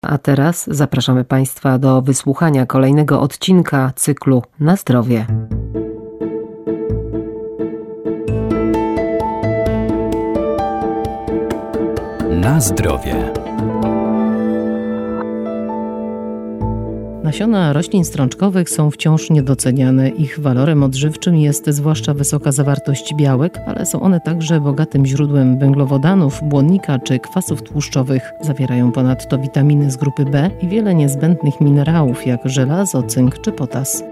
A teraz zapraszamy Państwa do wysłuchania kolejnego odcinka cyklu Na zdrowie. Na zdrowie. Nasiona roślin strączkowych są wciąż niedoceniane. Ich walorem odżywczym jest zwłaszcza wysoka zawartość białek, ale są one także bogatym źródłem węglowodanów, błonnika czy kwasów tłuszczowych. Zawierają ponadto witaminy z grupy B i wiele niezbędnych minerałów jak żelazo, cynk czy potas.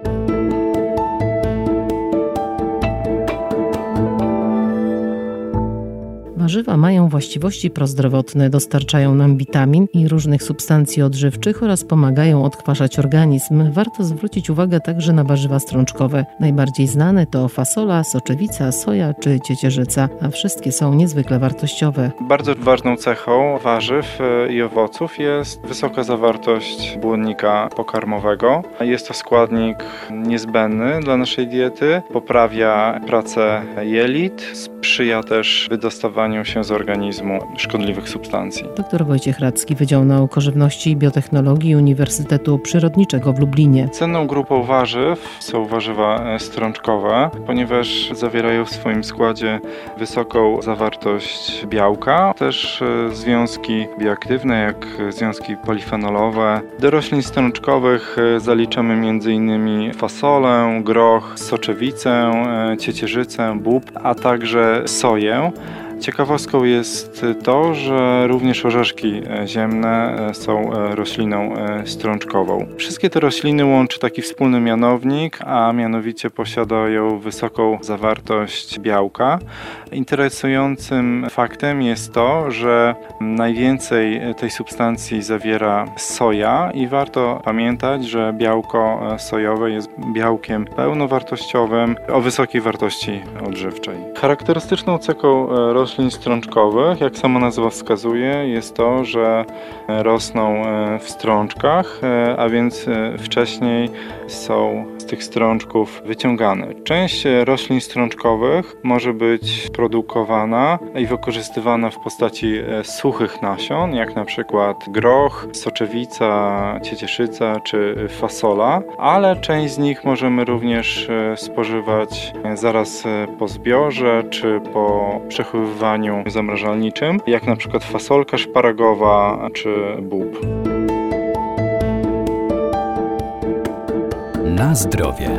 Warzywa mają właściwości prozdrowotne, dostarczają nam witamin i różnych substancji odżywczych oraz pomagają odkwaszać organizm. Warto zwrócić uwagę także na warzywa strączkowe. Najbardziej znane to fasola, soczewica, soja czy ciecierzyca, a wszystkie są niezwykle wartościowe. Bardzo ważną cechą warzyw i owoców jest wysoka zawartość błonnika pokarmowego. Jest to składnik niezbędny dla naszej diety, poprawia pracę jelit, sprzyja też wydostawaniu się z organizmu szkodliwych substancji. Dr Wojciech Radzki, Wydział Nauk o Żywności i Biotechnologii Uniwersytetu Przyrodniczego w Lublinie. Cenną grupą warzyw są warzywa strączkowe, ponieważ zawierają w swoim składzie wysoką zawartość białka, też związki bioaktywne jak związki polifenolowe. Do roślin strączkowych zaliczamy m.in. fasolę, groch, soczewicę, ciecierzycę, bób, a także soję. Ciekawostką jest to, że również orzeszki ziemne są rośliną strączkową. Wszystkie te rośliny łączy taki wspólny mianownik, a mianowicie posiadają wysoką zawartość białka. Interesującym faktem jest to, że najwięcej tej substancji zawiera soja i warto pamiętać, że białko sojowe jest białkiem pełnowartościowym o wysokiej wartości odżywczej. Charakterystyczną cechą roślin strączkowych, jak sama nazwa wskazuje, jest to, że rosną w strączkach, a więc wcześniej są z tych strączków wyciągane. Część roślin strączkowych może być produkowana i wykorzystywana w postaci suchych nasion, jak na przykład groch, soczewica, ciecierzyca czy fasola, ale część z nich możemy również spożywać zaraz po zbiorze czy po przechowywaniu zamrażalniczym, jak na przykład fasolka szparagowa czy bób. Na zdrowie.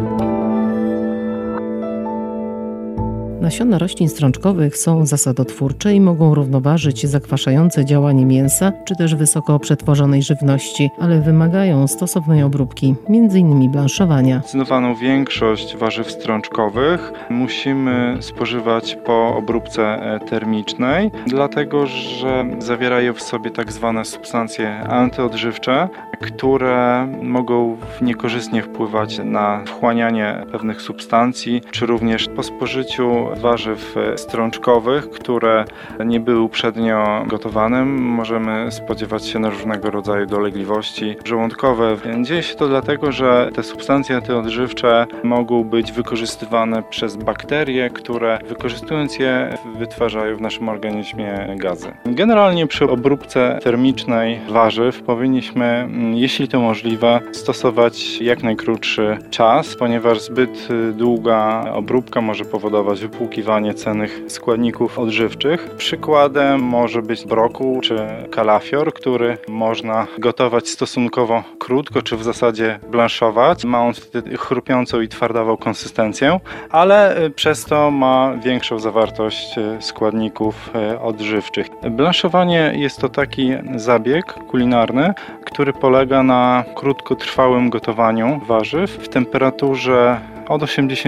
Nasiona roślin strączkowych są zasadotwórcze i mogą równoważyć zakwaszające działanie mięsa czy też wysoko przetworzonej żywności, ale wymagają stosownej obróbki, m.in. blanszowania. Zdecydowaną większość warzyw strączkowych musimy spożywać po obróbce termicznej, dlatego że zawierają w sobie tak zwane substancje antyodżywcze, które mogą niekorzystnie wpływać na wchłanianie pewnych substancji, czy również po spożyciu warzyw strączkowych, które nie były uprzednio gotowane, możemy spodziewać się na różnego rodzaju dolegliwości żołądkowe. Dzieje się to dlatego, że te substancje antyodżywcze mogą być wykorzystywane przez bakterie, które wykorzystując je wytwarzają w naszym organizmie gazy. Generalnie przy obróbce termicznej warzyw powinniśmy, jeśli to możliwe, stosować jak najkrótszy czas, ponieważ zbyt długa obróbka może powodować wypłukiwanie cennych składników odżywczych. Przykładem może być brokuł czy kalafior, który można gotować stosunkowo krótko, czy w zasadzie blanszować. Ma on wtedy chrupiącą i twardawą konsystencję, ale przez to ma większą zawartość składników odżywczych. Blanszowanie jest to taki zabieg kulinarny, który polega na krótkotrwałym gotowaniu warzyw w temperaturze od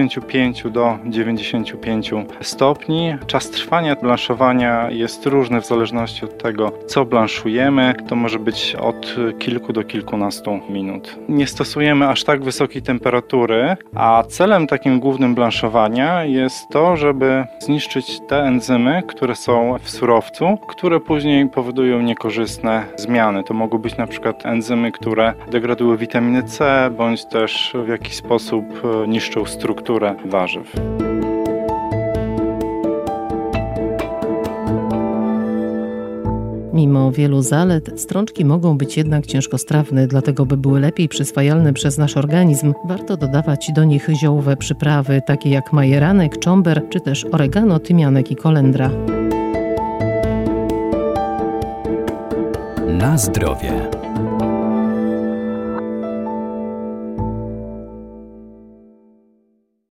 85 do 95 stopni. Czas trwania blanszowania jest różny w zależności od tego, co blanszujemy. To może być od kilku do kilkunastu minut. Nie stosujemy aż tak wysokiej temperatury, a celem takim głównym blanszowania jest to, żeby zniszczyć te enzymy, które są w surowcu, które później powodują niekorzystne zmiany. To mogą być na przykład enzymy, które degradują witaminę C, bądź też w jakiś sposób niszczą strukturę warzyw. Mimo wielu zalet, strączki mogą być jednak ciężkostrawne, dlatego by były lepiej przyswajalne przez nasz organizm, warto dodawać do nich ziołowe przyprawy, takie jak majeranek, czomber, czy też oregano, tymianek i kolendra. Na zdrowie.